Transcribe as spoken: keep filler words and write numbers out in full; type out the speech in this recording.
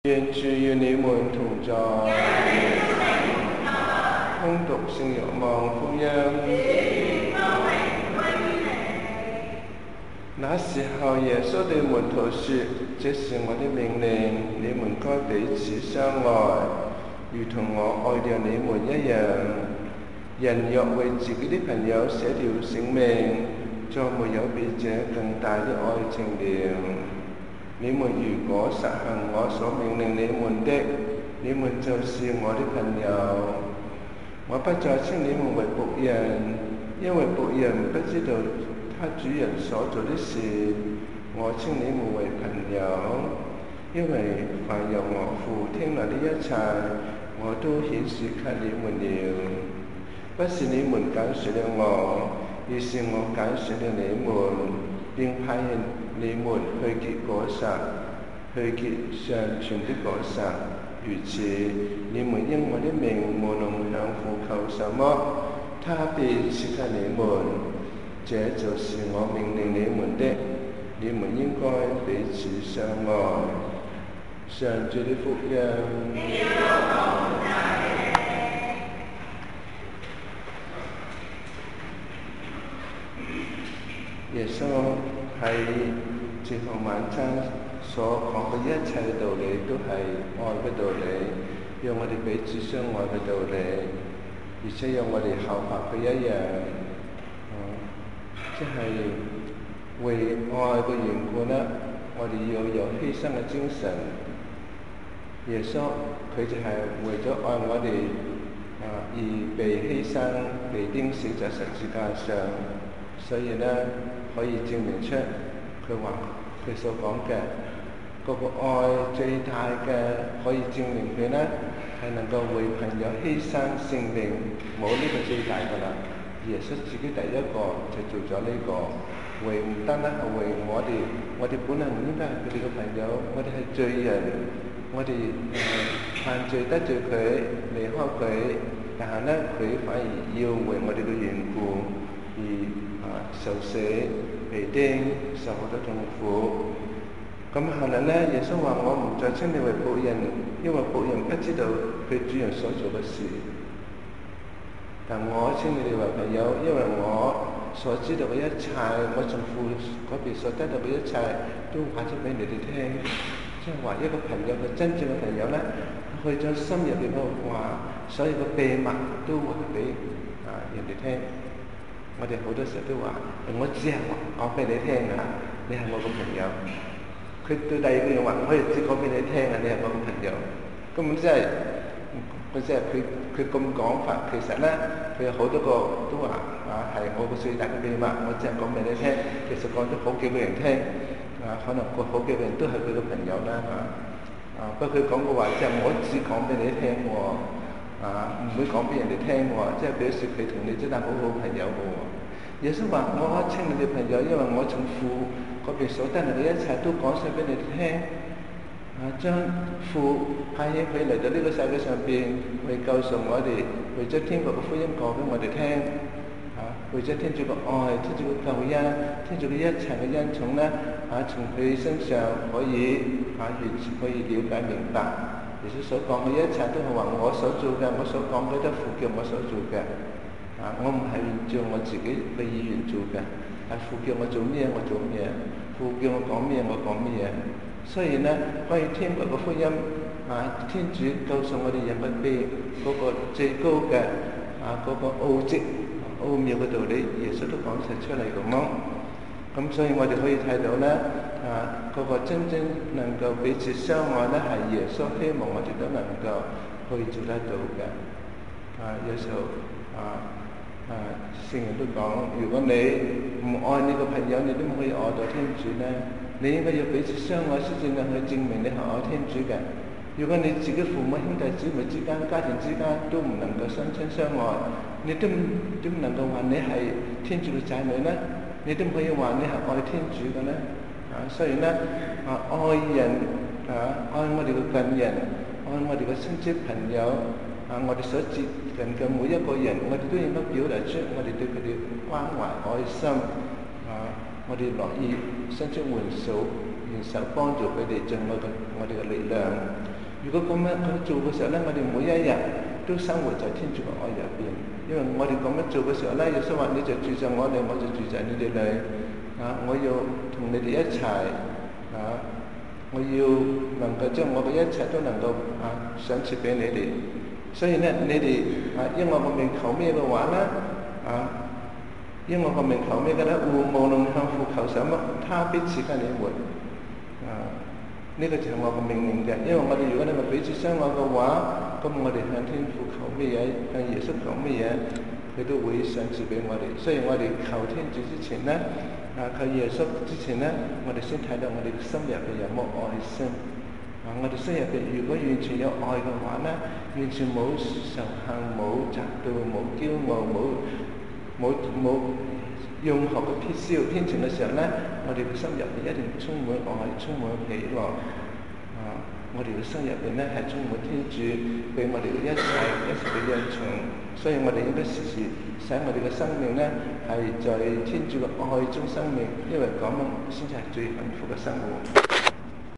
願主與你們同在。恭讀聖若望福音。那時候，耶穌對門徒說：這是我的命令，你們該彼此相愛，如同我愛了你們一樣。人若為自己的朋友捨掉性命，再沒有比這更大的愛情了。你們如果實行我所命令你們的，你們就是我的朋友。我不再稱你們為僕人，因為僕人不知道他主人所做的事。我稱你們為朋友，因為凡由我父聽來的一切，我都顯示給你們了。不是你們揀選了我，而是我揀選了你們，並派遣你們去結果實，去結常存的果實。如此，你們因我的名無論向父求什麼，他必賜給你們。這就是我命令你們的，你們應該彼此相愛。上主的福音。耶穌喺最後晚餐所講嘅一切道理，都係愛嘅道理，讓我哋彼此相愛嘅道理，而且讓我哋效法佢一樣，即係為愛嘅緣故呢，我哋要有犧牲嘅精神。耶穌佢就係為咗愛我哋啊而被犧牲，被釘死在十字架上，所以呢，可以證明出佢話佢所講嘅嗰個愛最大嘅，可以證明佢呢係能夠為朋友犧牲性命，冇呢個最大噶啦。耶穌自己第一個就做咗呢個，為唔單單係為我哋，我哋本來唔應該係佢哋嘅朋友，我哋係罪人，我哋誒犯罪得罪佢，離開佢，但係呢佢反而要為我哋嘅緣故而啊受死、被釘、受好多痛苦。咁後來呢，耶穌話：我唔再稱你為僕人，因為僕人不知道佢主人所做嘅事。但我稱你哋為朋友，因為我所知道嘅一切，我從父嗰邊所得到嘅一切，都話咗俾你哋聽。即係話一個朋友嘅真正嘅朋友呢，佢將心入邊嗰個話，所有嘅秘密都話俾啊人哋聽。我哋好多時候都話，我只係講俾你聽啊，你係我個朋友。佢對第二個人話，我亦只講俾你聽啊，你係我個朋友。根本即係，佢即係佢佢咁講法，其實咧佢有好多個都話啊係我個最大嘅秘密，我只係講俾你聽。其實講咗好幾個人聽，啊可能個好幾個人都係佢嘅朋友啦嚇。啊不過佢講嘅話即係我只講俾你聽喎，啊唔會講俾人哋聽喎，即係表示佢同你真係好好朋友嘅喎。耶穌話：我可稱你哋朋友，因為我從父嗰邊所得嚟嘅一切都講晒俾你哋聽。啊，將父派遣佢嚟到呢個世界上邊，為救贖我哋，為咗天國嘅福音講俾我哋聽。啊，為咗天主嘅愛、天主嘅救恩、天主嘅一切嘅恩寵咧，啊，從佢身上可以啊完全可以了解明白。耶穌所講嘅一切都係話我所做嘅，我所講嘅都係父叫我所做嘅。啊！我唔係照我自己嘅意願做嘅，係父叫我做咩我做咩，父叫我講咩我講咩。所以呢，關於天國嘅福音，啊，天主告訴我哋人物秘嗰個最高嘅啊嗰、那個奧蹟、奧妙嘅道理，耶穌都講晒出嚟咁咯。咁所以我哋可以睇到呢，啊嗰、那個真正能夠彼此相愛呢，係耶穌希望我哋都能夠可以做得到嘅。啊，有時候啊。啊！聖人都講，如果你唔愛你個朋友，你都唔可以愛到天主呢。你應該要彼此相愛，先至能去證明你係愛天主嘅。如果你自己父母兄弟姊妹之間、家庭之間都唔能夠相親相愛，你都都唔能夠話你係天主嘅仔女呢？你都唔可以話你係愛天主嘅呢？啊！所以呢，啊愛人啊愛我哋嘅近人，愛我哋嘅親戚朋友。啊！我哋所接近嘅每一個人，我哋都應該表達出我哋對佢哋關懷愛心。啊！我哋樂意伸出援手，援手幫助佢哋盡我嘅我哋嘅力量。 如果咁樣咁做嘅時候咧，我哋每一日都生活在天主嘅愛入邊。因為我哋咁樣做嘅時候咧，耶穌話：你就住在我哋，我就住在你哋裏。啊，我要同你哋一齊啊，我要能夠將我嘅一切都能夠啊賞賜俾你哋。所以咧，你哋啊因我個名求咩嘅話咧，啊因我個名求咩嘅咧，無無論向父求什麼，他必賜給你們。啊，呢、這個就係我個命令嘅。因為我哋如果你咪彼此相愛嘅話，咁我哋向天父求咩嘢，向耶穌求咩嘢，佢都會賞賜俾我哋。所以我哋求天主之前咧，啊求耶穌之前咧，我哋先睇到我哋心入邊有冇愛心。啊，我哋心入邊如果完全有愛嘅話咧，完全冇仇恨、冇嫉妒、冇驕傲、冇冇冇任何嘅撇消偏情嘅時候咧，我哋嘅心入邊一定充滿愛、充滿喜樂。啊，我哋嘅心入邊咧係充滿天主俾我哋嘅一切一切嘅恩寵。所以我哋應該時時使我哋嘅生命咧係在天主嘅愛中生命，因為咁樣先至係最幸福嘅生活。